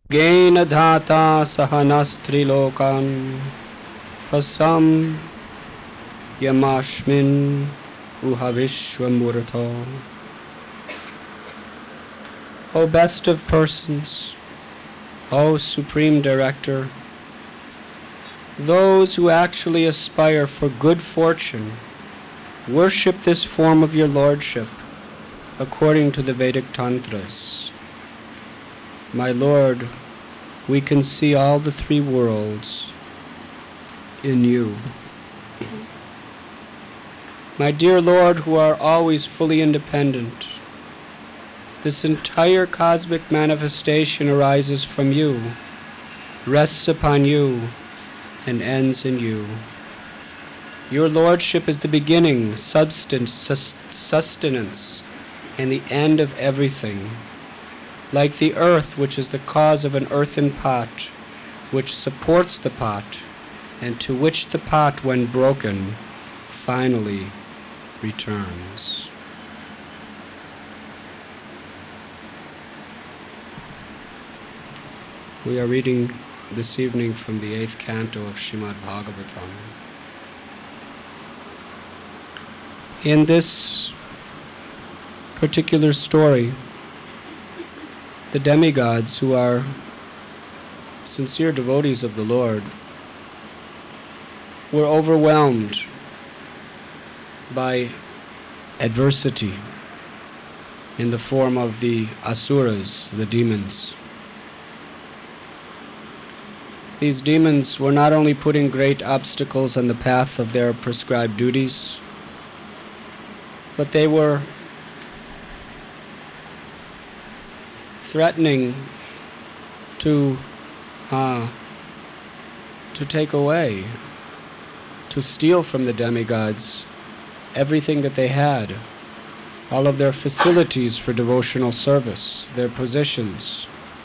Gaina dhata sahanastri pasam yamashmin uhavishvamurata. O best of persons, O Supreme Director, those who actually aspire for good fortune worship this form of your Lordship according to the Vedic Tantras. My Lord, we can see all the three worlds in you. My dear Lord, who are always fully independent, this entire cosmic manifestation arises from you, rests upon you, and ends in you. Your Lordship is the beginning, sustenance, and the end of everything. Like the earth, which is the cause of an earthen pot, which supports the pot, and to which the pot, when broken, finally returns. We are reading this evening from the 8th canto of Srimad Bhagavatam. In this particular story, the demigods, who are sincere devotees of the Lord, were overwhelmed by adversity in the form of the asuras, the demons. These demons were not only putting great obstacles on the path of their prescribed duties, but they were threatening to take away, to steal from the demigods everything that they had, all of their facilities for devotional service, their positions.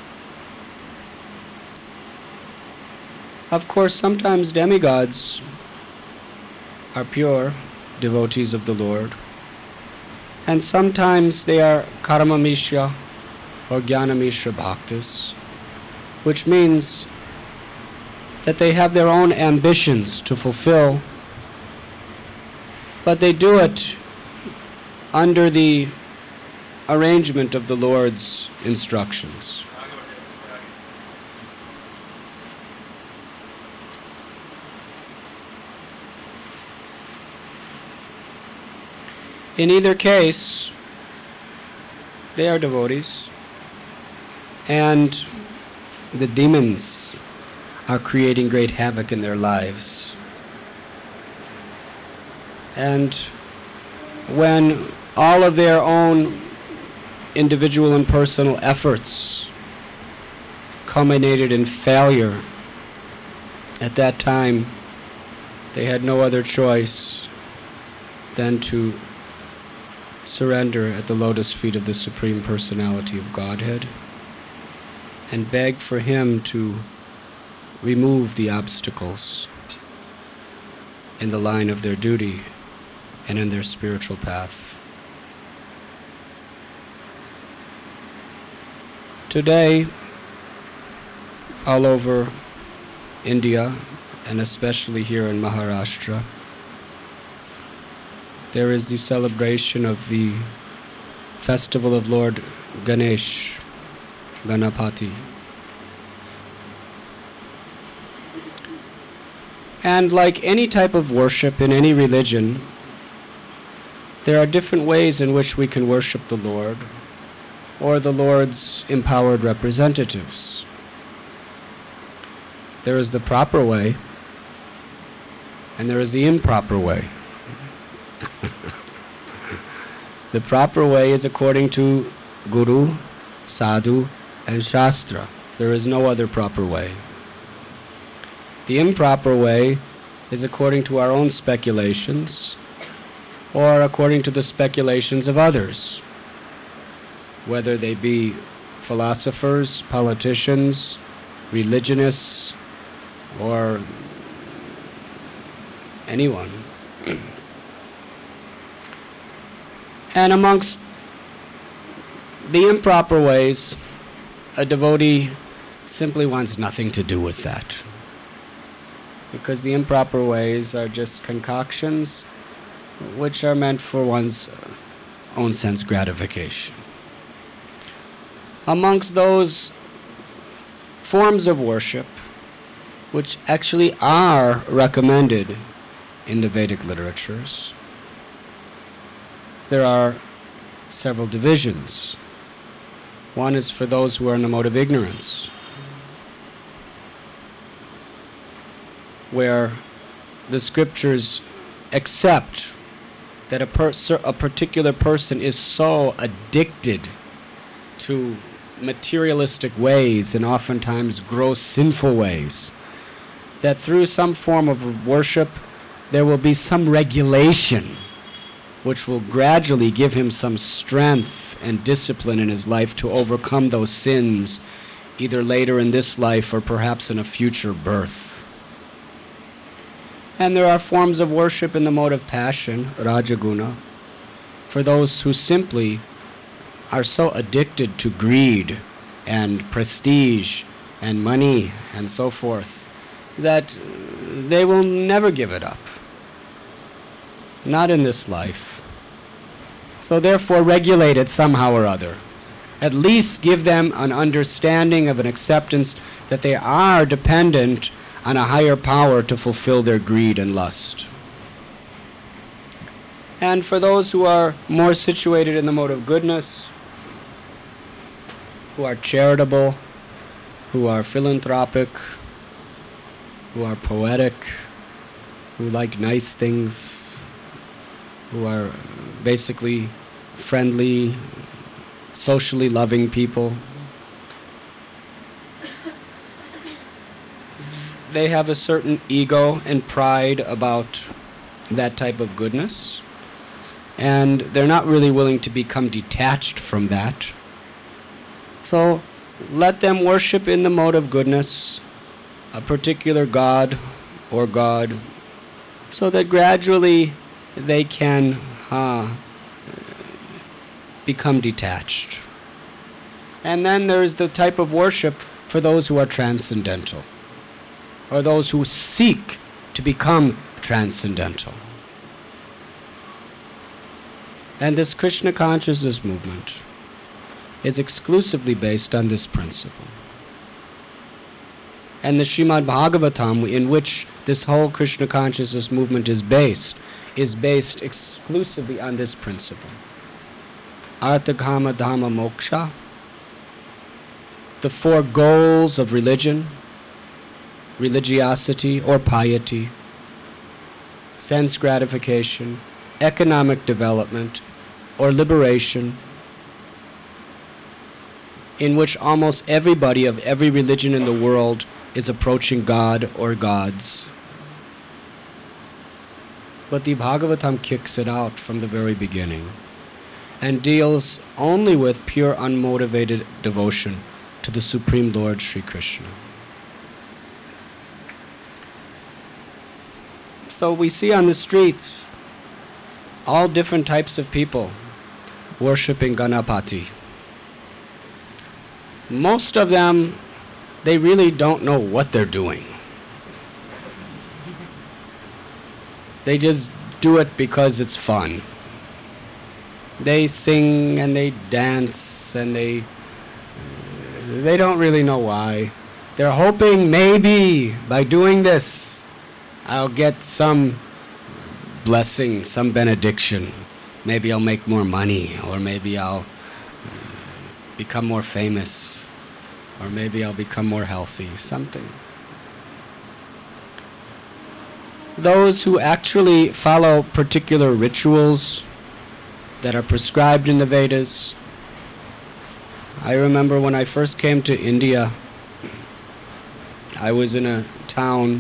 Of course, sometimes demigods are pure devotees of the Lord, and sometimes they are karma mishra or jnana mishra bhaktas, which means that they have their own ambitions to fulfill, but they do it under the arrangement of the Lord's instructions. In either case, they are devotees, and the demons are creating great havoc in their lives. And when all of their own individual and personal efforts culminated in failure, at that time they had no other choice than to surrender at the lotus feet of the Supreme Personality of Godhead and beg for Him to remove the obstacles in the line of their duty and in their spiritual path. Today, all over India, and especially here in Maharashtra, there is the celebration of the festival of Lord Ganesh, Ganapati. And like any type of worship in any religion, there are different ways in which we can worship the Lord or the Lord's empowered representatives. There is the proper way, and there is the improper way. The proper way is according to Guru, Sadhu, and Shastra. There is no other proper way. The improper way is according to our own speculations or according to the speculations of others, whether they be philosophers, politicians, religionists, or anyone. And amongst the improper ways, a devotee simply wants nothing to do with that. Because the improper ways are just concoctions which are meant for one's own sense gratification. Amongst those forms of worship which actually are recommended in the Vedic literatures, there are several divisions. One is for those who are in the mode of ignorance, where the scriptures accept that a particular person is so addicted to materialistic ways and oftentimes gross sinful ways that through some form of worship there will be some regulation which will gradually give him some strength and discipline in his life to overcome those sins, either later in this life or perhaps in a future birth. And there are forms of worship in the mode of passion, Rajaguna, for those who simply are so addicted to greed and prestige and money and so forth that they will never give it up. Not in this life. So therefore regulate it somehow or other. At least give them an understanding of an acceptance that they are dependent on a higher power to fulfill their greed and lust. And for those who are more situated in the mode of goodness, who are charitable, who are philanthropic, who are poetic, who like nice things, who are basically friendly, socially loving people, they have a certain ego and pride about that type of goodness, and they're not really willing to become detached from that. So let them worship in the mode of goodness a particular god or god, so that gradually they can become detached. And then there's the type of worship for those who are transcendental, or those who seek to become transcendental. And this Krishna consciousness movement is exclusively based on this principle. And the Srimad Bhagavatam, in which this whole Krishna consciousness movement is based exclusively on this principle. Artha, Kama, Dhamma, Moksha, the four goals of religion, religiosity or piety, sense gratification, economic development, or liberation, in which almost everybody of every religion in the world is approaching God or gods. But the Bhagavatam kicks it out from the very beginning and deals only with pure unmotivated devotion to the Supreme Lord Sri Krishna. So we see on the streets all different types of people worshipping Ganapati. Most of them, they really don't know what they're doing. They just do it because it's fun. They sing and they dance and they don't really know why. They're hoping maybe by doing this I'll get some blessing, some benediction. Maybe I'll make more money, or maybe I'll become more famous, or maybe I'll become more healthy, something. Those who actually follow particular rituals that are prescribed in the Vedas. I remember when I first came to India, I was in a town.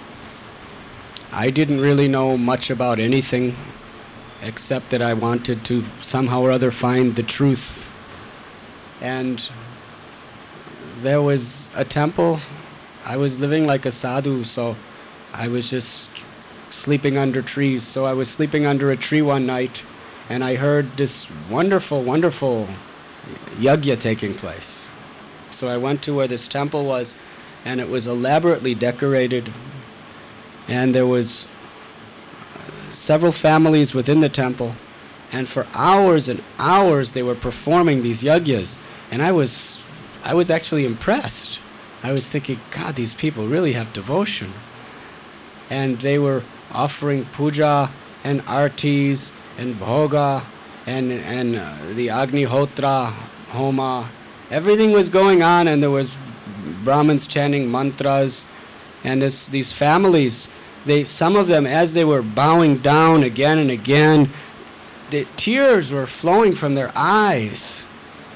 I didn't really know much about anything except that I wanted to somehow or other find the truth. And there was a temple. I was living like a sadhu, so I was just sleeping under trees. So I was sleeping under a tree one night, and I heard this wonderful, wonderful yajna taking place. So I went to where this temple was, and it was elaborately decorated, and there was several families within the temple, and for hours and hours they were performing these yagyas, and I was actually impressed. I was thinking, God, these people really have devotion. And they were offering puja and artis and bhoga and the Agnihotra Homa. Everything was going on, and there was Brahmins chanting mantras, and these families, some of them, as they were bowing down again and again, the tears were flowing from their eyes.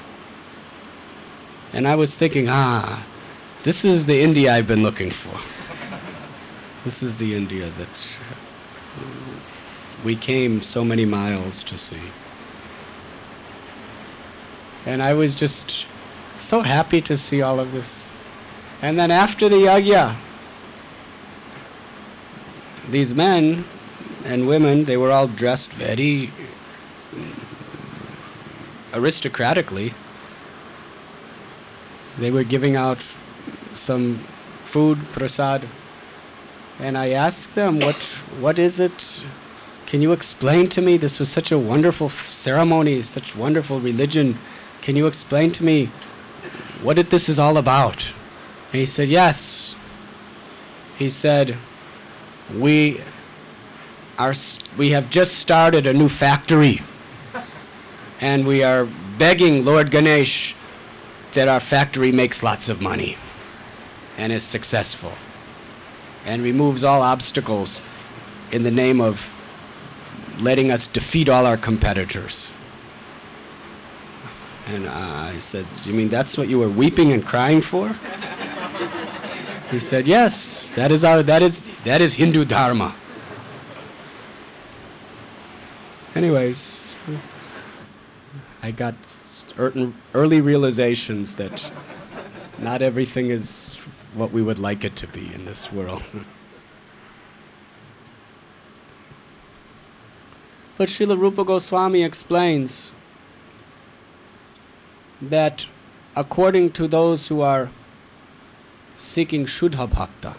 And I was thinking, this is the India I've been looking for. This is the India that we came so many miles to see. And I was just so happy to see all of this. And then after the yagya, these men and women, they were all dressed very aristocratically. They were giving out some food, prasad, and I asked them, what is it? Can you explain to me? This was such a wonderful ceremony, such wonderful religion. Can you explain to me what this is all about? And he said, yes. He said, we have just started a new factory, and we are begging Lord Ganesh that our factory makes lots of money and is successful and removes all obstacles in the name of letting us defeat all our competitors. And I said, you mean that's what you were weeping and crying for? He said, yes, that is Hindu Dharma. Anyways, I got early realizations that not everything is what we would like it to be in this world. But Srila Rupa Goswami explains that according to those who are seeking Shuddha Bhakta,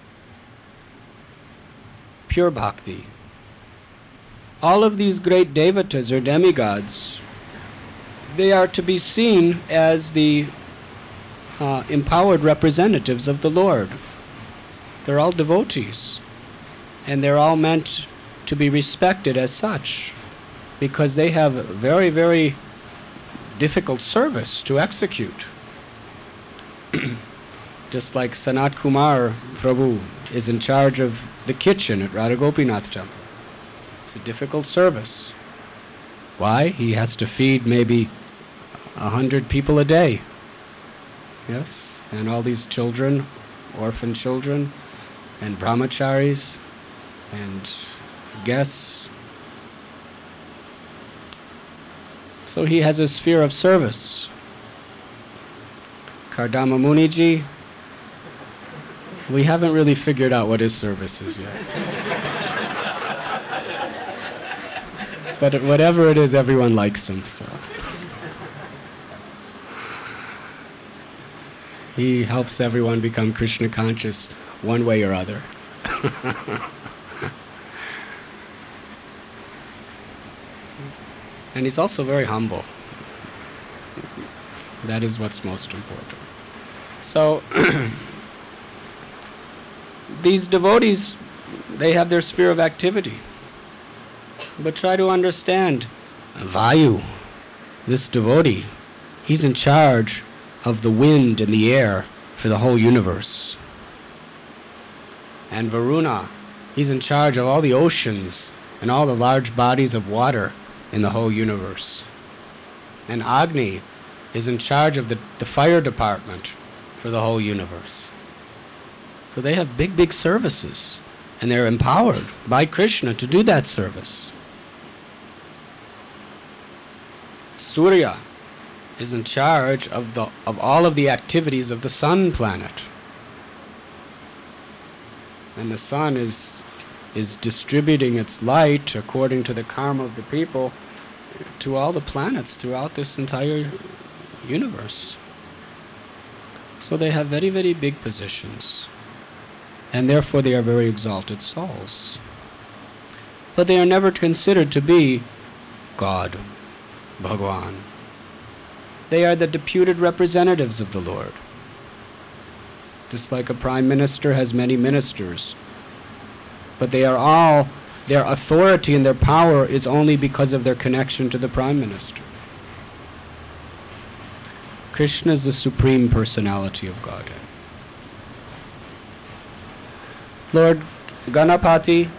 pure bhakti, all of these great devatas or demigods, they are to be seen as the empowered representatives of the Lord. They're all devotees, and they're all meant to be respected as such, because they have very, very difficult service to execute. Just like Sanat Kumar Prabhu is in charge of the kitchen at Radha Gopinath Temple. It's a difficult service. Why? He has to feed maybe 100 people a day. Yes? And all these children, orphan children, and brahmacharis, and guests. So he has a sphere of service. Kardama Muniji, we haven't really figured out what his service is yet. But whatever it is, everyone likes him, so. He helps everyone become Krishna conscious one way or other. And he's also very humble. That is what's most important. So, these devotees, they have their sphere of activity. But try to understand, Vayu, this devotee, he's in charge of the wind and the air for the whole universe. And Varuna, he's in charge of all the oceans and all the large bodies of water in the whole universe. And Agni is in charge of the fire department for the whole universe. So they have big, big services, and they're empowered by Krishna to do that service. Surya is in charge of all of the activities of the sun planet. And the sun is distributing its light according to the karma of the people to all the planets throughout this entire universe. So they have very, very big positions. And therefore they are very exalted souls. But they are never considered to be God, Bhagwan. They are the deputed representatives of the Lord. Just like a prime minister has many ministers. But they are all, their authority and their power is only because of their connection to the prime minister. Krishna is the supreme personality of Godhead. Lord Ganapati,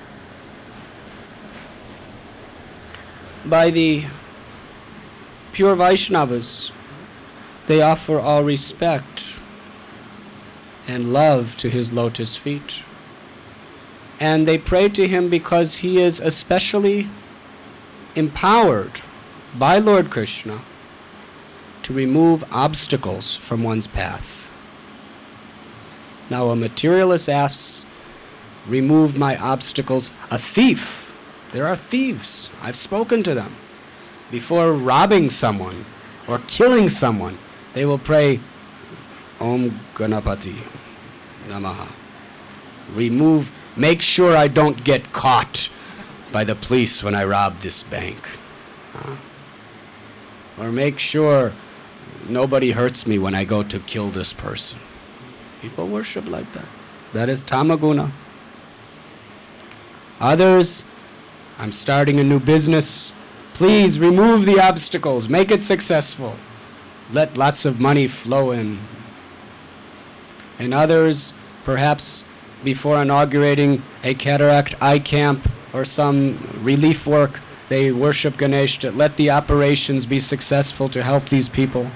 by the pure Vaishnavas, they offer all respect and love to his lotus feet. And they pray to him because he is especially empowered by Lord Krishna to remove obstacles from one's path. Now a materialist asks, remove my obstacles. A thief, there are thieves, I've spoken to them. Before robbing someone or killing someone, they will pray, Om Ganapati Namaha. Remove, make sure I don't get caught by the police when I rob this bank. Or make sure nobody hurts me when I go to kill this person. People worship like that. That is Tamaguna. Others, I'm starting a new business. Please remove the obstacles. Make it successful. Let lots of money flow in. And others, perhaps before inaugurating a cataract eye camp or some relief work, they worship Ganesh to let the operations be successful to help these people.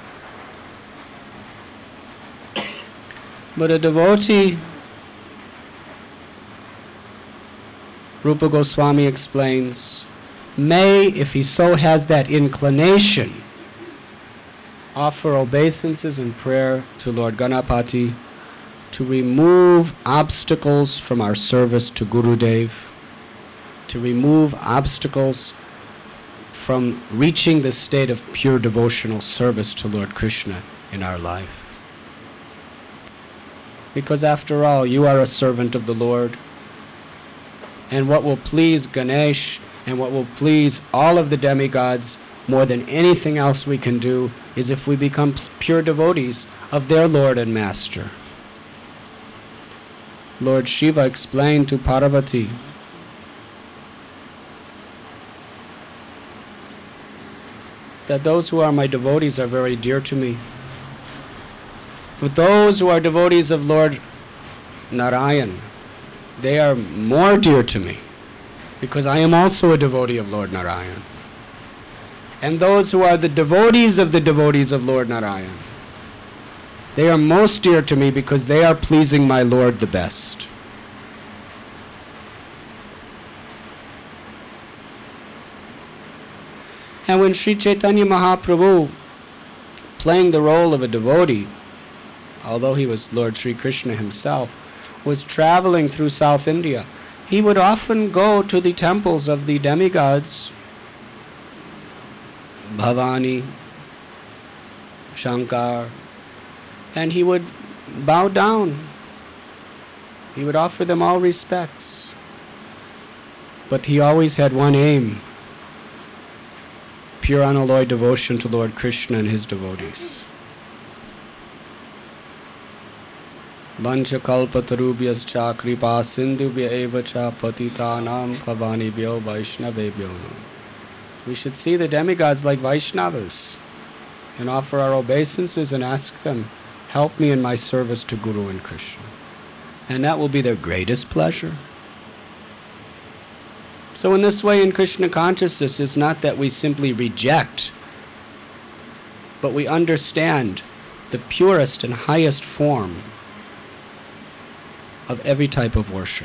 But a devotee, Rupa Goswami explains, may, if he so has that inclination, offer obeisances and prayer to Lord Ganapati to remove obstacles from our service to Gurudev, to remove obstacles from reaching the state of pure devotional service to Lord Krishna in our life. Because after all, you are a servant of the Lord. And what will please Ganesh and what will please all of the demigods more than anything else we can do is if we become pure devotees of their Lord and Master. Lord Shiva explained to Parvati that those who are my devotees are very dear to me. But those who are devotees of Lord Narayan, they are more dear to me because I am also a devotee of Lord Narayan. And those who are the devotees of Lord Narayan, they are most dear to me because they are pleasing my Lord the best. And when Sri Chaitanya Mahaprabhu, playing the role of a devotee, although he was Lord Sri Krishna himself, was traveling through South India, he would often go to the temples of the demigods, Bhavani, Shankar, and he would bow down. He would offer them all respects. But he always had one aim: pure unalloyed devotion to Lord Krishna and his devotees. Vancha kalpatarubhyascha kripa sindhubhya eva cha patitanam bhavanibhyo vaishnavebhyo. We should see the demigods like Vaishnavas and offer our obeisances and ask them, help me in my service to Guru and Krishna. And that will be their greatest pleasure. So in this way, in Krishna consciousness, it's not that we simply reject, but we understand the purest and highest form of every type of worship.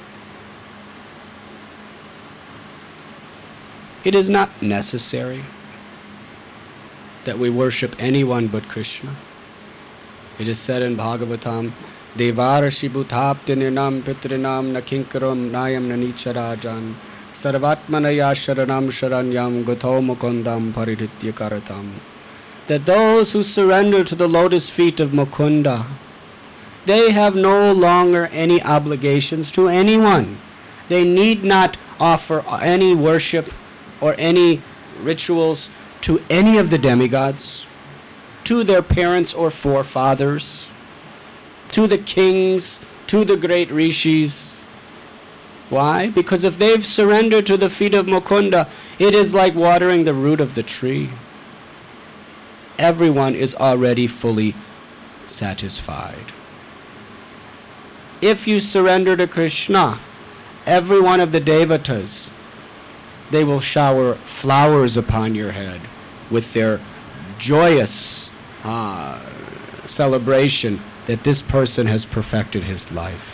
It is not necessary that we worship anyone but Krishna. It is said in Bhagavatam, Devarashi bhutapti nirnam pitrinam nakinkaram nayam nanicharajan sarvatmanaya sharanam sharanyam gato mukundam pariditya karatam that those who surrender to the lotus feet of Mukunda, they have no longer any obligations to anyone. They need not offer any worship or any rituals to any of the demigods, to their parents or forefathers, to the kings, to the great rishis. Why? Because if they've surrendered to the feet of Mukunda, it is like watering the root of the tree. Everyone is already fully satisfied. If you surrender to Krishna, every one of the devatas, they will shower flowers upon your head with their joyous celebration that this person has perfected his life.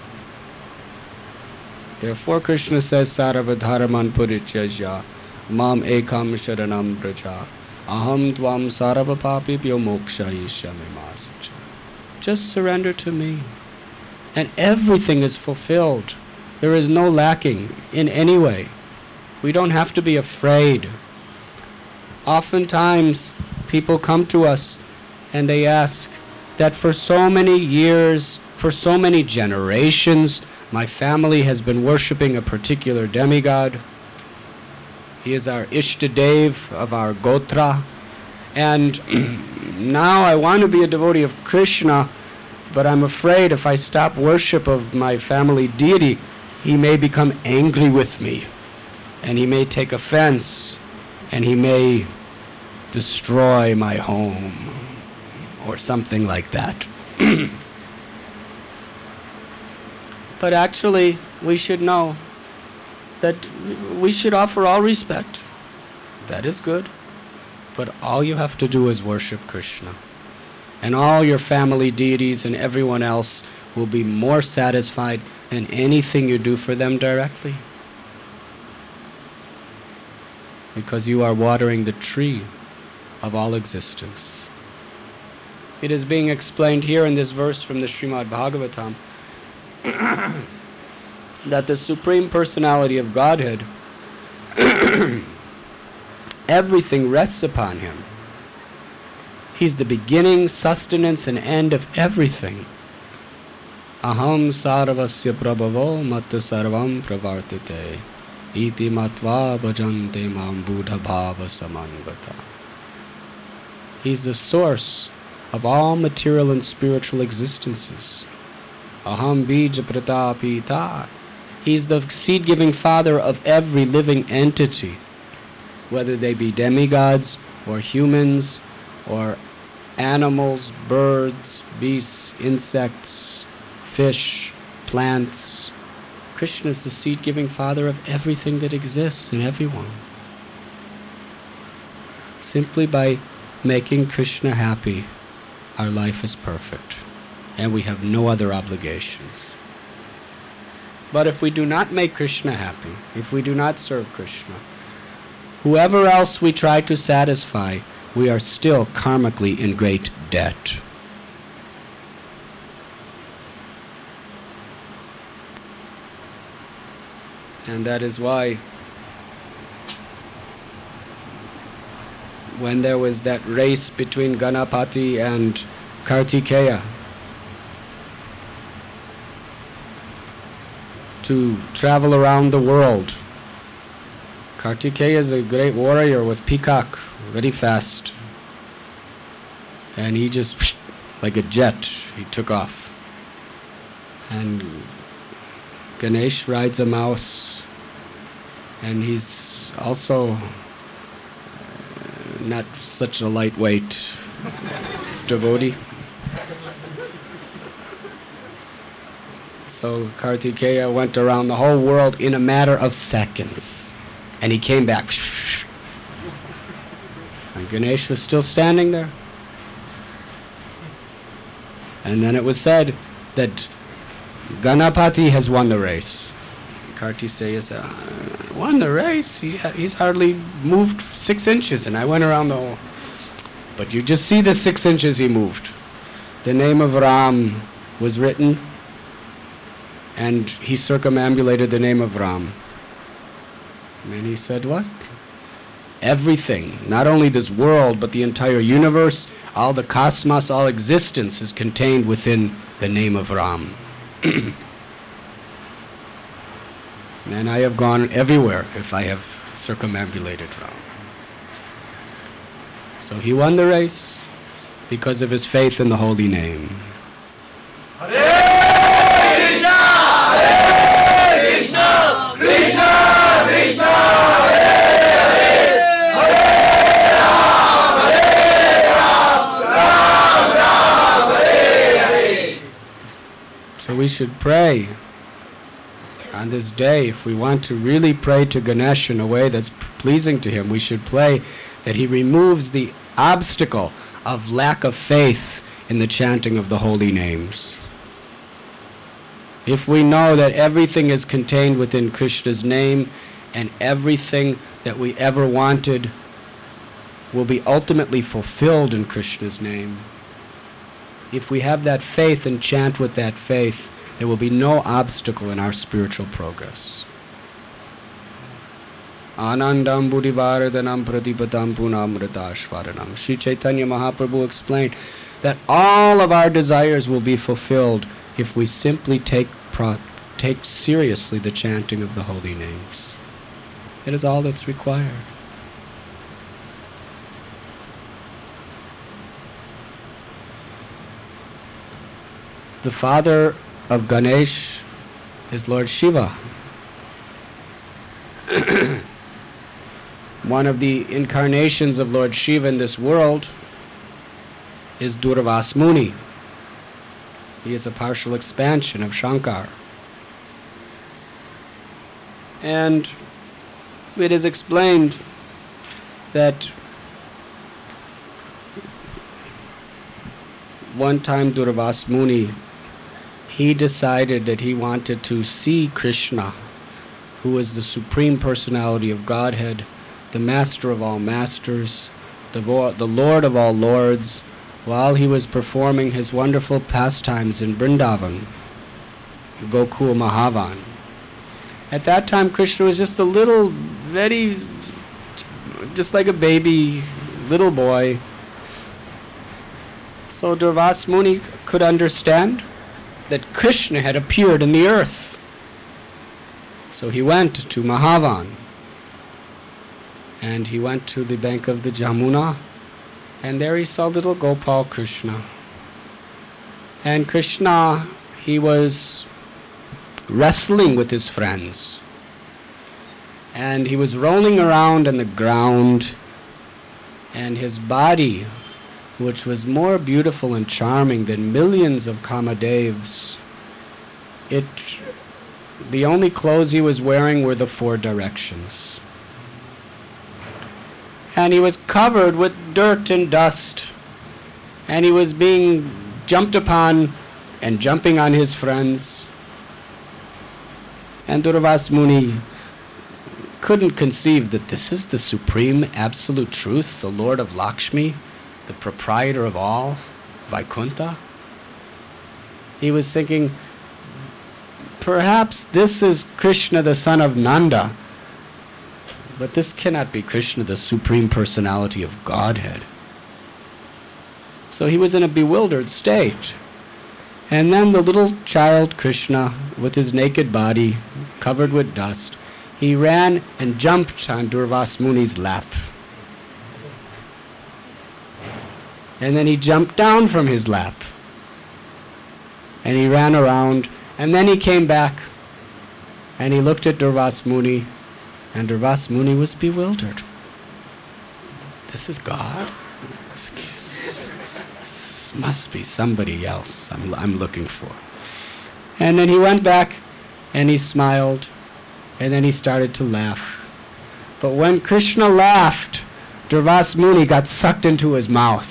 Therefore Krishna says, Sarvadharaman purityajya mam ekam sharanam braja aham tvam sarvapapibhyo mokshayishyami masacha. Just surrender to me, and everything is fulfilled. There is no lacking in any way. We don't have to be afraid. Oftentimes, people come to us and they ask that for so many years, for so many generations, my family has been worshipping a particular demigod. He is our Ishtadev of our Gotra. And now I want to be a devotee of Krishna, but I'm afraid if I stop worship of my family deity, he may become angry with me, and he may take offense, and he may destroy my home, or something like that. But actually, we should know that we should offer all respect. That is good. But all you have to do is worship Krishna. And all your family deities and everyone else will be more satisfied than anything you do for them directly. Because you are watering the tree of all existence. It is being explained here in this verse from the Srimad Bhagavatam that the Supreme Personality of Godhead, everything rests upon him. He's the beginning, sustenance, and end of everything. Aham sarvasya prabhavo mat sarvam pravartite iti matva bhajante mam buddha bhava samanvata. He's the source of all material and spiritual existences. Aham bija pratapita. He's the seed-giving father of every living entity, whether they be demigods or humans or animals, birds, beasts, insects, fish, plants. Krishna is the seed-giving father of everything that exists and everyone. Simply by making Krishna happy, our life is perfect, and we have no other obligations. But if we do not make Krishna happy, if we do not serve Krishna, whoever else we try to satisfy, we are still karmically in great debt. And that is why when there was that race between Ganapati and Kartikeya to travel around the world, Kartikeya is a great warrior with peacock, very fast. And he just, like a jet, he took off. And Ganesh rides a mouse, and he's also not such a lightweight devotee. So Kartikeya went around the whole world in a matter of seconds. And he came back. And Ganesh was still standing there. And then it was said that Ganapati has won the race. Kartikeya said, won the race? He's hardly moved 6 inches, and I went around the whole. But you just see the 6 inches he moved. The name of Ram was written, and he circumambulated the name of Ram. And he said, what? Everything, not only this world, but the entire universe, all the cosmos, all existence is contained within the name of Ram. And I have gone everywhere if I have circumambulated Ram. So he won the race because of his faith in the holy name. So we should pray on this day. If we want to really pray to Ganesh in a way that's pleasing to him, we should pray that he removes the obstacle of lack of faith in the chanting of the holy names. If we know that everything is contained within Krishna's name and everything that we ever wanted will be ultimately fulfilled in Krishna's name, if we have that faith and chant with that faith, there will be no obstacle in our spiritual progress. Anandam buddhivardhanam pratipatam punamritashvaranam. Sri Chaitanya Mahaprabhu explained that all of our desires will be fulfilled if we simply take seriously the chanting of the holy names. It is all that's required. The father of Ganesh is Lord Shiva. One of the incarnations of Lord Shiva in this world is Durvas Muni. He is a partial expansion of Shankar. And it is explained that one time Durvas Muni, he decided that he wanted to see Krishna, who is the Supreme Personality of Godhead, the Master of all Masters, the Lord of all Lords, while he was performing his wonderful pastimes in Vrindavan, Gokul Mahavan. At that time, Krishna was just a little, just like a baby, little boy. So Durvas Muni could understand that Krishna had appeared in the earth. So he went to Mahavan, and he went to the bank of the Jamuna, and there he saw little Gopal Krishna. And Krishna, he was wrestling with his friends, and he was rolling around on the ground, and his body, which was more beautiful and charming than millions of Kamadevs, the only clothes he was wearing were the 4 directions. And he was covered with dirt and dust, and he was being jumped upon and jumping on his friends. And Durvas Muni couldn't conceive that this is the supreme absolute truth, the Lord of Lakshmi, the proprietor of all, Vaikuntha. He was thinking, perhaps this is Krishna, the son of Nanda, but this cannot be Krishna, the Supreme Personality of Godhead. So he was in a bewildered state. And then the little child Krishna, with his naked body covered with dust, he ran and jumped on Durvas Muni's lap. And then he jumped down from his lap. And he ran around, and then he came back, and he looked at Durvas Muni, and Durvas Muni was bewildered. This is God? This must be somebody else I'm looking for. And then he went back, and he smiled, and then he started to laugh. But when Krishna laughed, Durvas Muni got sucked into his mouth.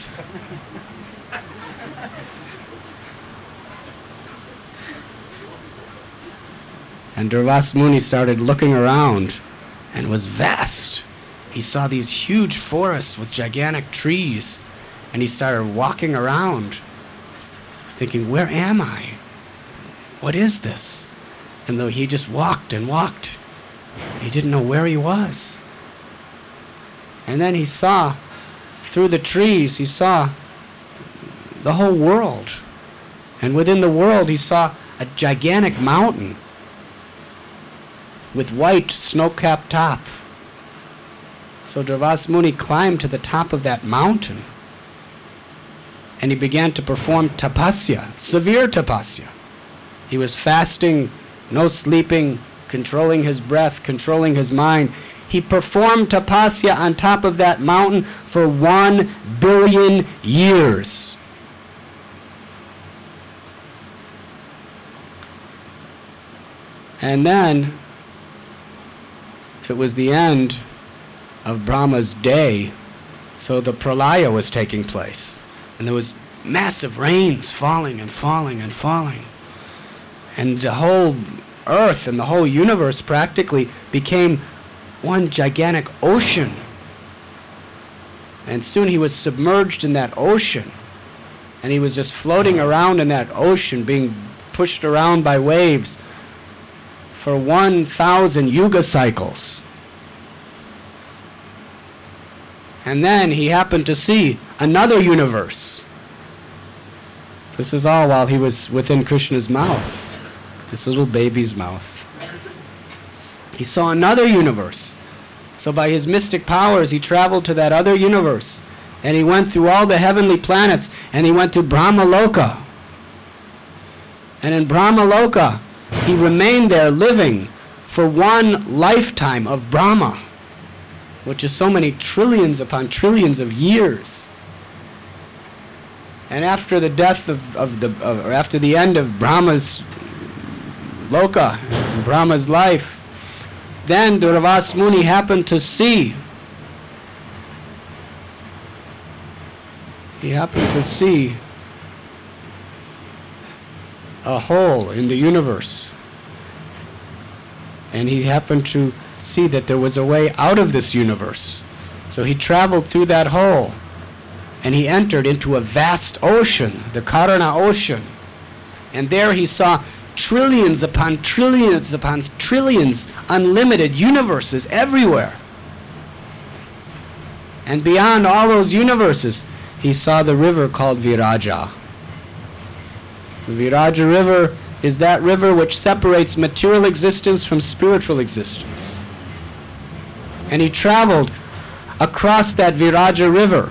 And Durvas Muni started looking around, and was vast. He saw these huge forests with gigantic trees, and he started walking around, thinking, where am I? What is this? And though he just walked and walked, he didn't know where he was. And then he saw, through the trees, he saw the whole world. And within the world, he saw a gigantic mountain with white snow-capped top. So Durvas Muni climbed to the top of that mountain, and he began to perform tapasya, severe tapasya. He was fasting, no sleeping, controlling his breath, controlling his mind. He performed tapasya on top of that mountain for 1 billion years. And then it was the end of Brahma's day, so the pralaya was taking place. And there was massive rains falling and falling and falling. And the whole earth and the whole universe practically became one gigantic ocean. And soon he was submerged in that ocean. And he was just floating around in that ocean, being pushed around by waves for 1,000 yuga cycles. And then he happened to see another universe. This is all while he was within Krishna's mouth, this little baby's mouth. He saw another universe. So by his mystic powers, he traveled to that other universe. And he went through all the heavenly planets, and he went to Brahmaloka. And in Brahmaloka, he remained there living for 1 lifetime of Brahma, which is so many trillions upon trillions of years. And after the death or after the end of Brahma's Loka, Brahma's life, then Durvas Muni happened to see. He happened to see a hole in the universe. And he happened to see that there was a way out of this universe. So he traveled through that hole, and he entered into a vast ocean, the Karana Ocean. And there he saw trillions upon trillions upon trillions, unlimited universes everywhere. And beyond all those universes, he saw the river called Viraja. The Viraja River is that river which separates material existence from spiritual existence. And he traveled across that Viraja River.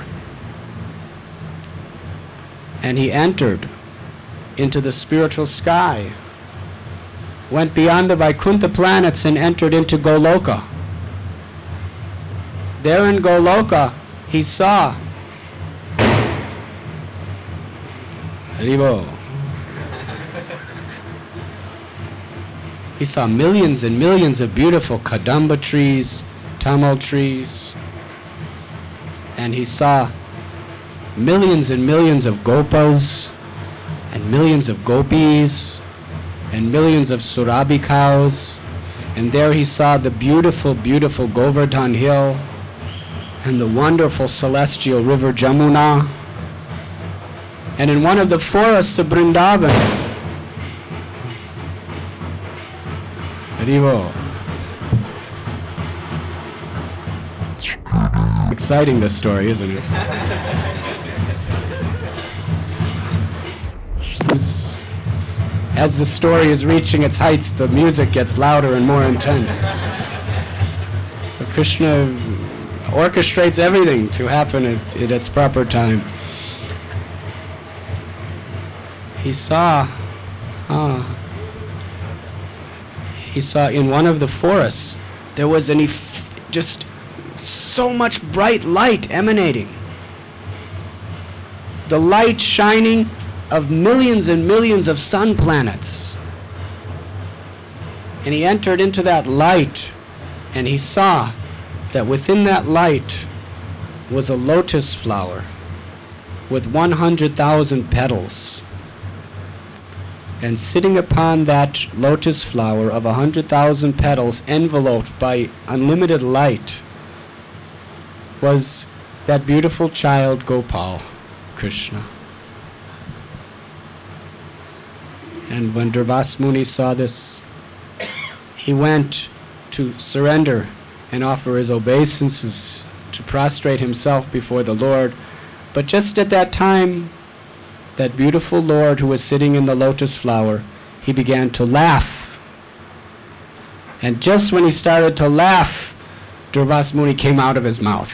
And he entered into the spiritual sky, went beyond the Vaikuntha planets and entered into Goloka. There in Goloka, he saw Haribo. He saw millions and millions of beautiful Kadamba trees, Tamal trees, and he saw millions and millions of gopas, and millions of gopis, and millions of Surabhi cows. And there he saw the beautiful, beautiful Govardhan Hill, and the wonderful celestial river Jamuna. And in one of the forests of Vrindavan, Haribo. Exciting, this story, isn't it? As the story is reaching its heights, the music gets louder and more intense. So Krishna orchestrates everything to happen at its proper time. He saw in one of the forests, there was just so much bright light emanating. The light shining of millions and millions of sun planets. And he entered into that light, and he saw that within that light was a lotus flower with 100,000 petals. And sitting upon that lotus flower of 100,000 petals, enveloped by unlimited light, was that beautiful child Gopal, Krishna. And when Durvas Muni saw this, he went to surrender and offer his obeisances to prostrate himself before the Lord. But just at that time, that beautiful Lord who was sitting in the lotus flower, he began to laugh. And just when he started to laugh, Durvas Muni came out of his mouth.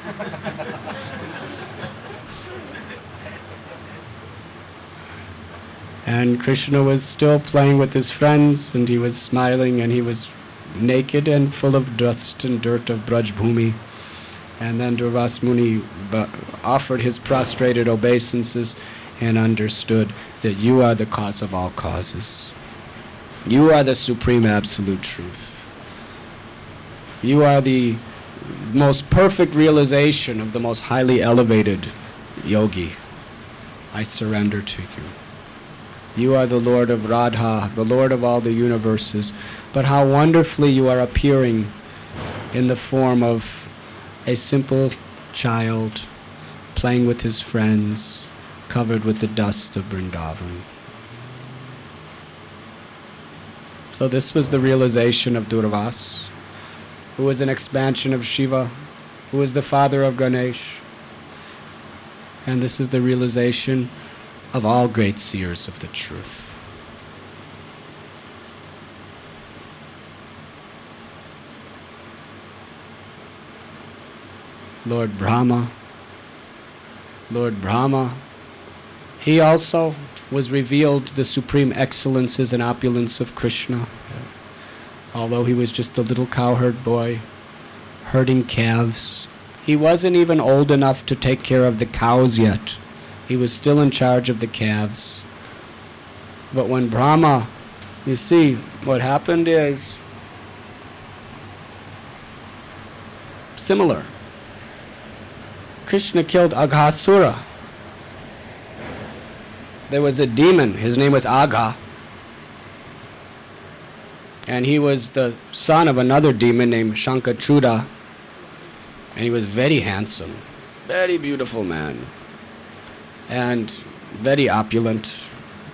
And Krishna was still playing with his friends, and he was smiling, and he was naked and full of dust and dirt of Braj Bhumi. And then Durvas Muni offered his prostrated obeisances and understood that you are the cause of all causes. You are the supreme absolute truth. You are the most perfect realization of the most highly elevated yogi. I surrender to you. You are the Lord of Radha, the Lord of all the universes. But how wonderfully you are appearing in the form of a simple child playing with his friends, covered with the dust of Vrindavan. So this was the realization of Durvas, who was an expansion of Shiva, who was the father of Ganesh. And this is the realization of all great seers of the truth. Lord Brahma, he also was revealed the supreme excellences and opulence of Krishna. Although he was just a little cowherd boy, herding calves. He wasn't even old enough to take care of the cows yet. He was still in charge of the calves. But when Brahma, you see, what happened is similar. Krishna killed Aghasura. There was a demon, his name was Agha. And he was the son of another demon named Shankachura. And he was very handsome, very beautiful man, and very opulent.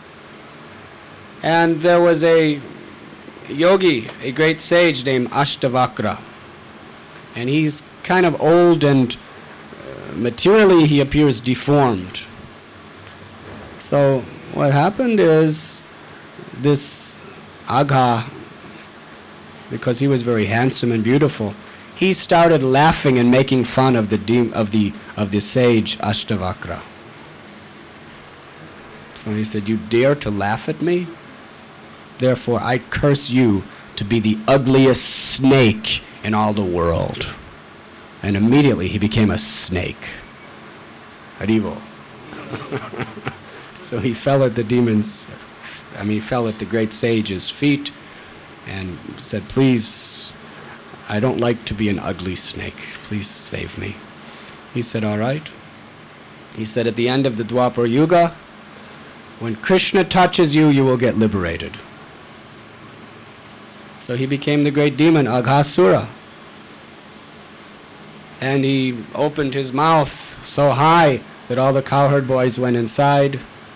And there was a yogi, a great sage named Ashtavakra. And he's kind of old and materially he appears deformed. So what happened is this Agha, because he was very handsome and beautiful, he started laughing and making fun of the sage Ashtavakra. So he said, "You dare to laugh at me? Therefore I curse you to be the ugliest snake in all the world." And immediately he became a snake. Haribo. So he fell at the fell at the great sage's feet and said, "Please, I don't like to be an ugly snake. Please save me." He said, "All right." He said, "At the end of the Dwapar Yuga, when Krishna touches you, you will get liberated." So he became the great demon, Aghasura. And he opened his mouth so high that all the cowherd boys went inside.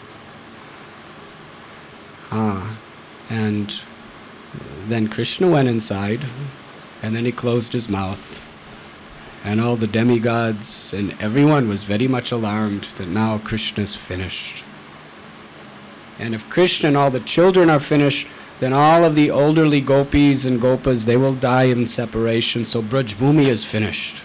And then Krishna went inside, and then he closed his mouth. And all the demigods and everyone was very much alarmed that now Krishna's finished. And if Krishna and all the children are finished, then all of the elderly gopis and gopas, they will die in separation, so Braj Bhumi is finished.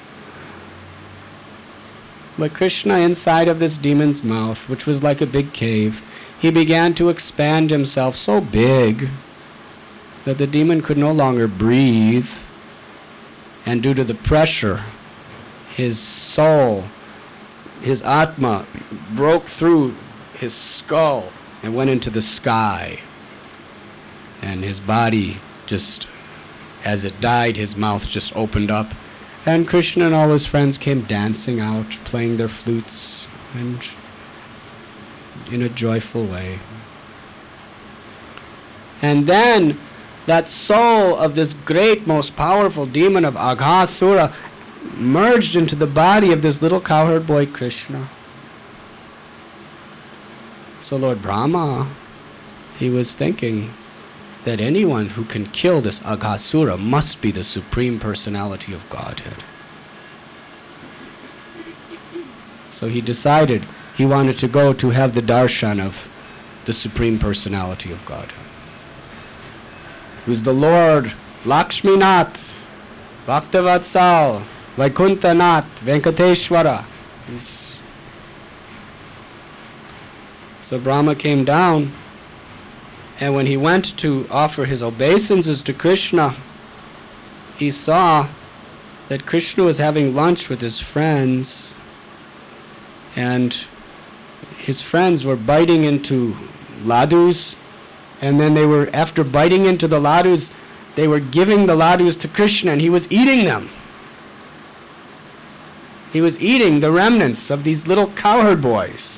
But Krishna, inside of this demon's mouth, which was like a big cave, he began to expand himself so big that the demon could no longer breathe. And due to the pressure, his soul, his Atma, broke through his skull and went into the sky. And his body just, as it died, his mouth just opened up. And Krishna and all his friends came dancing out, playing their flutes, and in a joyful way. And then that soul of this great, most powerful demon of Aghasura merged into the body of this little cowherd boy Krishna. So Lord Brahma, he was thinking that anyone who can kill this Aghasura must be the Supreme Personality of Godhead. So he decided he wanted to go to have the darshan of the Supreme Personality of Godhead, who's the Lord, Lakshminath, Bhaktavatsal, Vaikuntanath, Venkateshwara. So Brahma came down, and when he went to offer his obeisances to Krishna, he saw that Krishna was having lunch with his friends, and his friends were biting into ladus, and then they were, after biting into the ladus, they were giving the ladus to Krishna, and he was eating them. He was eating the remnants of these little cowherd boys.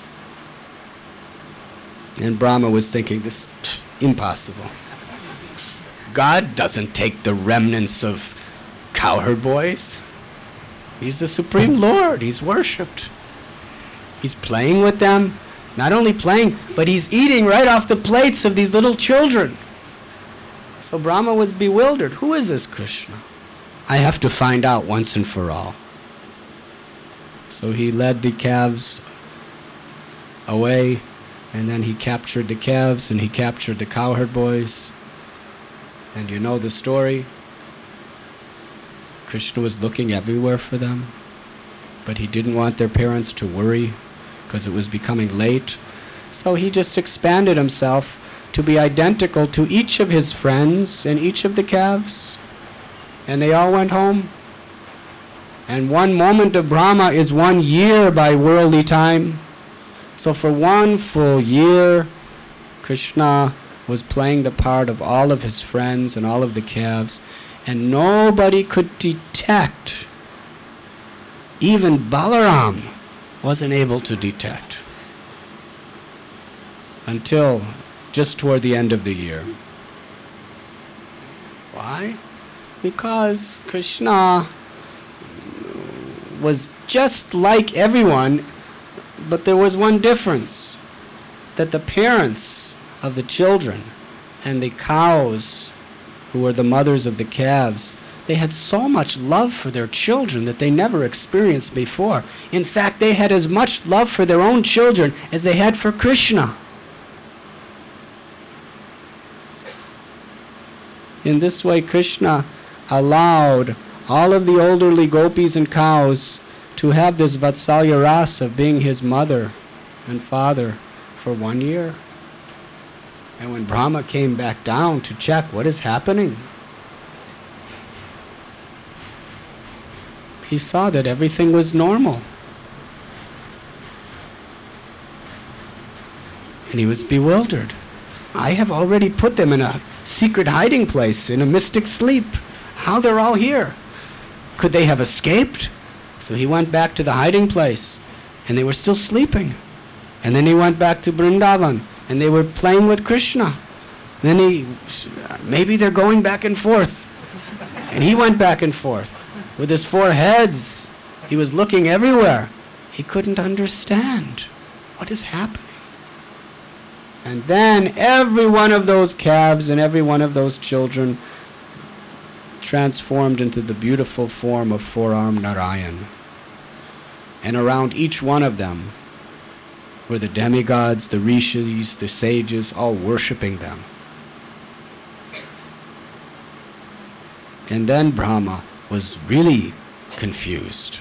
And Brahma was thinking, this is impossible. God doesn't take the remnants of cowherd boys. He's the Supreme Lord. He's worshipped. He's playing with them. Not only playing, but he's eating right off the plates of these little children. So Brahma was bewildered. Who is this Krishna? I have to find out once and for all. So he led the calves away, and then he captured the calves and he captured the cowherd boys. And you know the story. Krishna was looking everywhere for them, but he didn't want their parents to worry because it was becoming late. So he just expanded himself to be identical to each of his friends and each of the calves. And they all went home. And 1 moment of Brahma is 1 year by worldly time. So for 1 full year, Krishna was playing the part of all of his friends and all of the calves, and nobody could detect. Even Balaram wasn't able to detect until just toward the end of the year. Why? Because Krishna was just like everyone, but there was one difference, that the parents of the children and the cows, who were the mothers of the calves, they had so much love for their children that they never experienced before. In fact, they had as much love for their own children as they had for Krishna. In this way, Krishna allowed all of the elderly gopis and cows to have this Vatsalya rasa of being his mother and father for 1 year. And when Brahma came back down to check what is happening, he saw that everything was normal. And he was bewildered. I have already put them in a secret hiding place, in a mystic sleep. How they're all here? Could they have escaped? So he went back to the hiding place, and they were still sleeping. And then he went back to Vrindavan, and they were playing with Krishna. Then maybe they're going back and forth. And he went back and forth with his 4 heads. He was looking everywhere. He couldn't understand what is happening. And then every one of those calves and every one of those children transformed into the beautiful form of 4-armed Narayan. And around each one of them were the demigods, the rishis, the sages, all worshipping them. And then Brahma was really confused.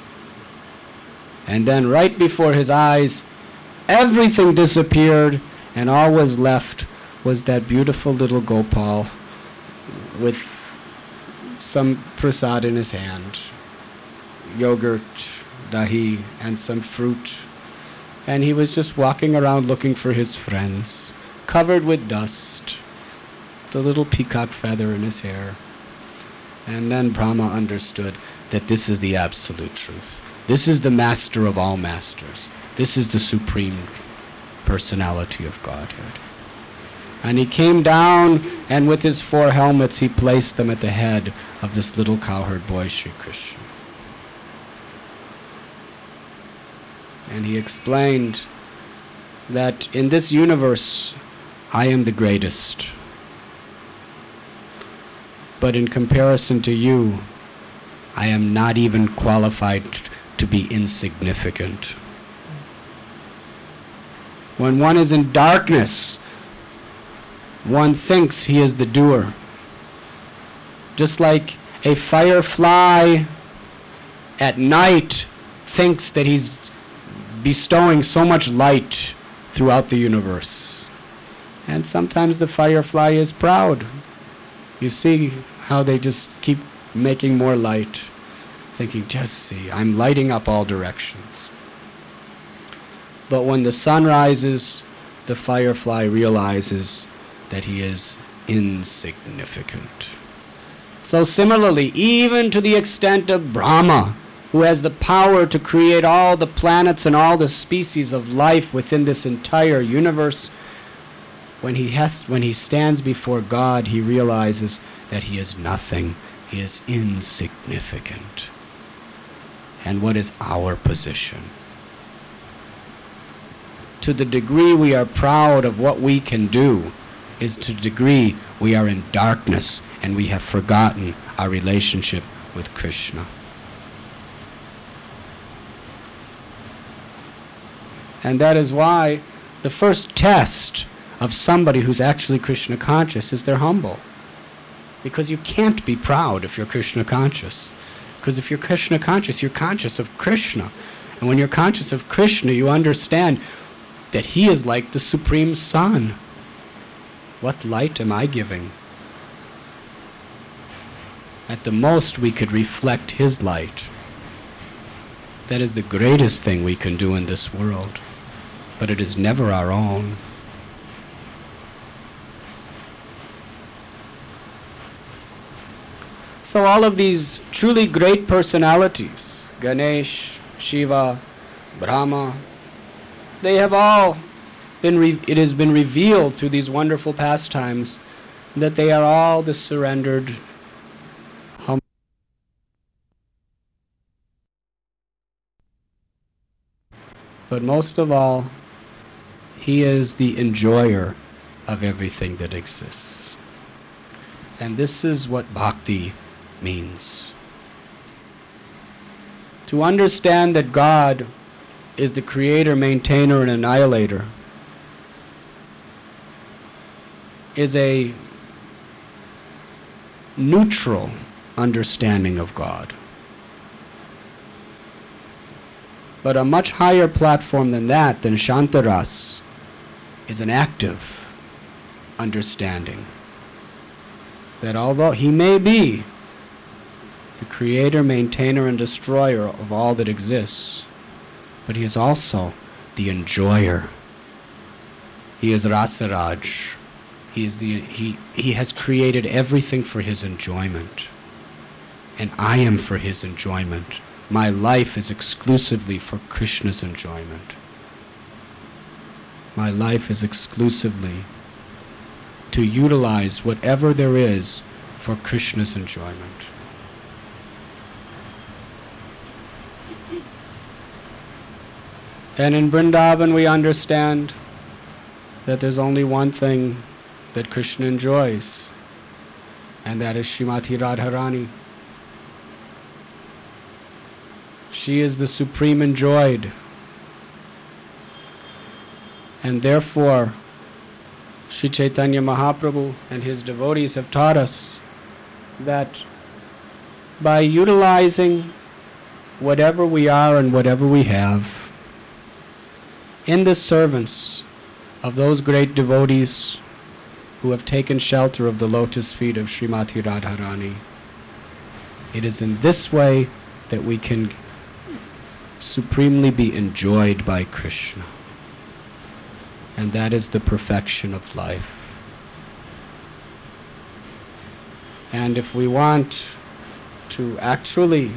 And then right before his eyes, everything disappeared, and all was left was that beautiful little Gopal with some prasad in his hand, yogurt, dahi, and some fruit. And he was just walking around looking for his friends, covered with dust, the little peacock feather in his hair. And then Brahma understood that this is the absolute truth. This is the master of all masters. This is the Supreme Personality of Godhead. And he came down, and with his 4 helmets, he placed them at the head of this little cowherd boy, Sri Krishna. And he explained that in this universe, I am the greatest. But in comparison to you, I am not even qualified to be insignificant. When one is in darkness, one thinks he is the doer. Just like a firefly at night thinks that he's bestowing so much light throughout the universe. And sometimes the firefly is proud. You see how they just keep making more light, thinking, just see, I'm lighting up all directions. But when the sun rises, the firefly realizes that he is insignificant. So similarly, even to the extent of Brahma, who has the power to create all the planets and all the species of life within this entire universe, when he stands before God, he realizes that he is nothing. He is insignificant. And what is our position? To the degree we are proud of what we can do, is to the degree we are in darkness and we have forgotten our relationship with Krishna. And that is why the first test of somebody who's actually Krishna conscious is they're humble. Because you can't be proud if you're Krishna conscious. Because if you're Krishna conscious, you're conscious of Krishna. And when you're conscious of Krishna, you understand that he is like the Supreme Sun. What light am I giving? At the most, we could reflect his light. That is the greatest thing we can do in this world. But it is never our own. So all of these truly great personalities, Ganesh, Shiva, Brahma, they have all it has been revealed through these wonderful pastimes that they are all the surrendered, humble. But most of all, he is the enjoyer of everything that exists. And this is what bhakti means. To understand that God is the creator, maintainer, and annihilator is a neutral understanding of God. But a much higher platform than that, than Shantaras, is an active understanding. That although he may be the creator, maintainer, and destroyer of all that exists, but he is also the enjoyer. He is Rasaraj. He has created everything for his enjoyment. And I am for his enjoyment. My life is exclusively for Krishna's enjoyment. My life is exclusively to utilize whatever there is for Krishna's enjoyment. And in Vrindavan we understand that there's only one thing that Krishna enjoys, and that is Srimati Radharani. She is the supreme enjoyed. And therefore, Sri Chaitanya Mahaprabhu and his devotees have taught us that by utilizing whatever we are and whatever we have in the servants of those great devotees who have taken shelter of the lotus feet of Srimati Radharani, it is in this way that we can supremely be enjoyed by Krishna. And that is the perfection of life. And if we want to actually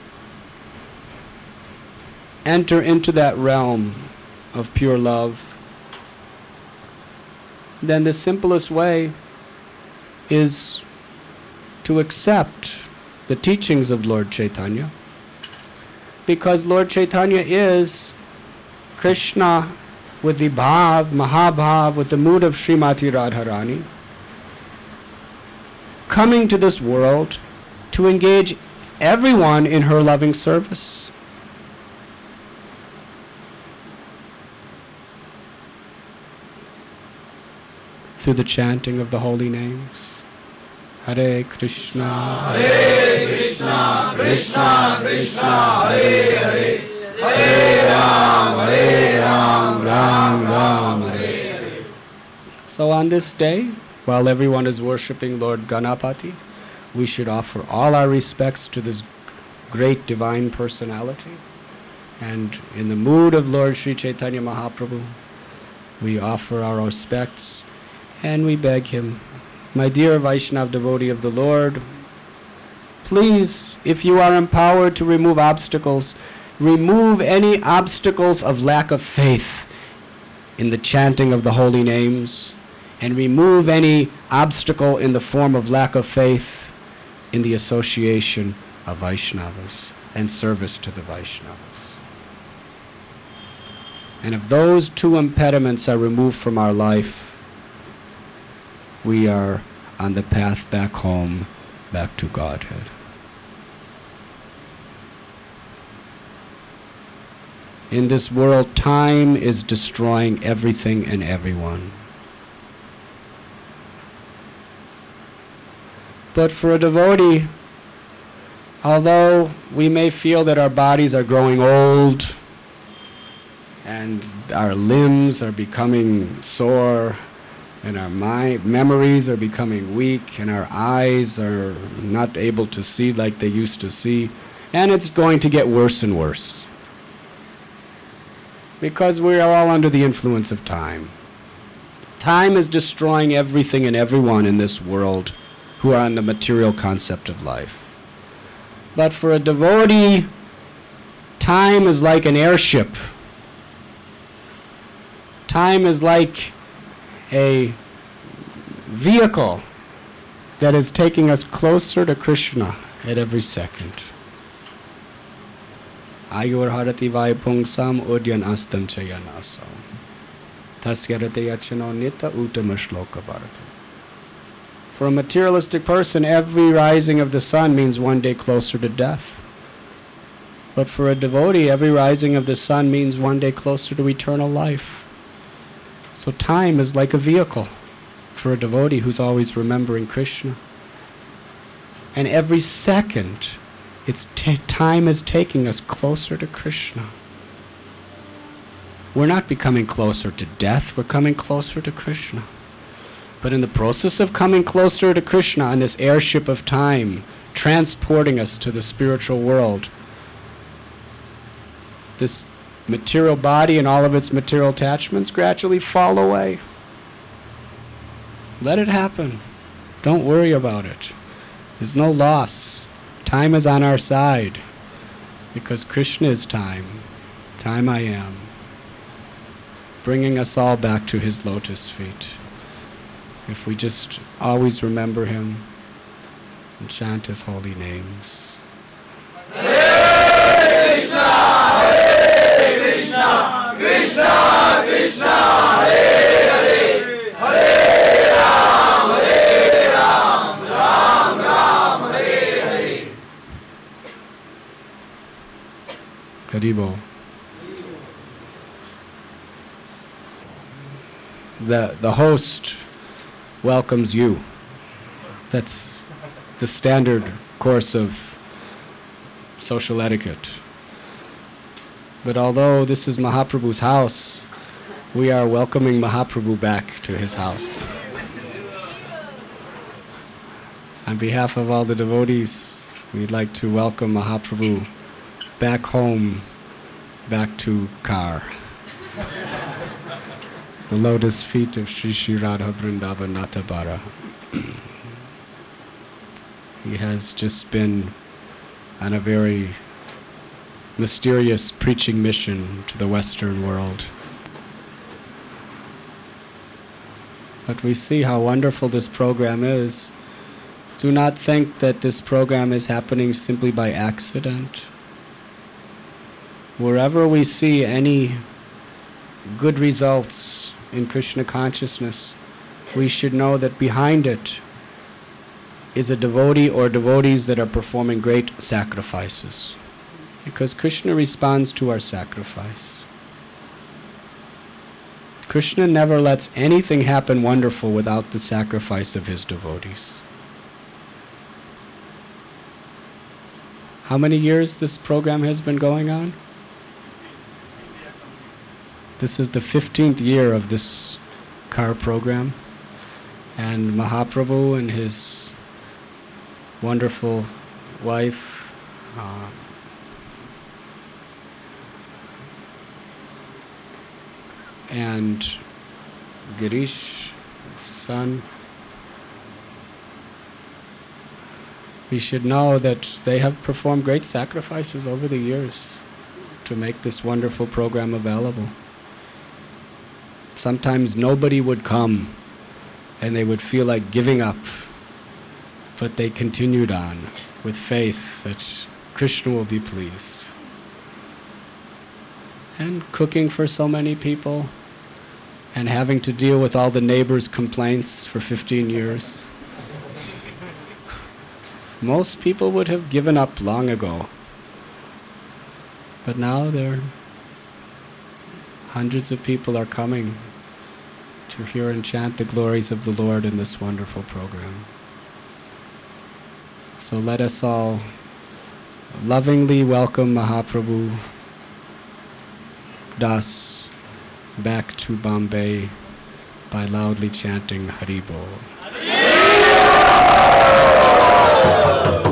enter into that realm of pure love, then the simplest way is to accept the teachings of Lord Chaitanya. Because Lord Chaitanya is Krishna with the bhav, mahabhav, with the mood of Srimati Radharani, coming to this world to engage everyone in her loving service. through the chanting of the holy names. Hare Krishna, Krishna, Krishna Krishna, Hare Hare, Hare Ram, Ram Ram, Hare Hare. So on this day, while everyone is worshipping Lord Ganapati, we should offer all our respects to this great divine personality. And in the mood of Lord Sri Chaitanya Mahaprabhu, we offer our respects and we beg him, my dear Vaishnav devotee of the Lord, please, if you are empowered to remove obstacles, remove any obstacles of lack of faith in the chanting of the holy names, and remove any obstacle in the form of lack of faith in the association of Vaishnavas and service to the Vaishnavas. And if those two impediments are removed from our life, we are on the path back home, back to Godhead. In this world, time is destroying everything and everyone. But for a devotee, although we may feel that our bodies are growing old and our limbs are becoming sore and our memories are becoming weak and our eyes are not able to see like they used to see, and it's going to get worse and worse because we are all under the influence of time. Time is destroying everything and everyone in this world who are on the material concept of life. But for a devotee, time is like an airship. Time is like a vehicle that is taking us closer to Krishna at every second. Ayur harati vaipungsam udyan astam chayanasam. Tasyarate yachano nita uttama shloka bharata. For a materialistic person, every rising of the sun means one day closer to death. But for a devotee, every rising of the sun means one day closer to eternal life. So time is like a vehicle for a devotee who's always remembering Krishna. And every second, time is taking us closer to Krishna. We're not becoming closer to death, we're coming closer to Krishna. But in the process of coming closer to Krishna on this airship of time, transporting us to the spiritual world, this material body and all of its material attachments gradually fall away. Let it happen. Don't worry about it. There's no loss. Time is on our side because Krishna is time. Time I am. Bringing us all back to his lotus feet. If we just always remember him and chant his holy names. Hare Krishna, Hare Krishna, Krishna Krishna, Hare Hare, Hare Ram, Ram Ram, Hare Hare. Haribol. The host welcomes you. That's the standard course of social etiquette. But although this is Mahaprabhu's house, we are welcoming Mahaprabhu back to his house. On behalf of all the devotees, we'd like to welcome Mahaprabhu back home, back to Kar. The lotus feet of Sri Sri Radha Vrindavan Natabara. He has just been on a very mysterious preaching mission to the Western world. But we see how wonderful this program is. Do not think that this program is happening simply by accident. Wherever we see any good results in Krishna consciousness, we should know that behind it is a devotee or devotees that are performing great sacrifices. Because Krishna responds to our sacrifice. Krishna never lets anything happen wonderful without the sacrifice of his devotees. How many years this program has been going on? This is the 15th year of this car program, and Mahaprabhu and his wonderful wife and Girish, his son. We should know that they have performed great sacrifices over the years to make this wonderful program available. Sometimes nobody would come and they would feel like giving up, but they continued on with faith that Krishna will be pleased. And cooking for so many people and having to deal with all the neighbors' complaints for 15 years. Most people would have given up long ago. But now hundreds of people are coming to hear and chant the glories of the Lord in this wonderful program. So let us all lovingly welcome Mahaprabhu Das back to Bombay by loudly chanting Hari Bol.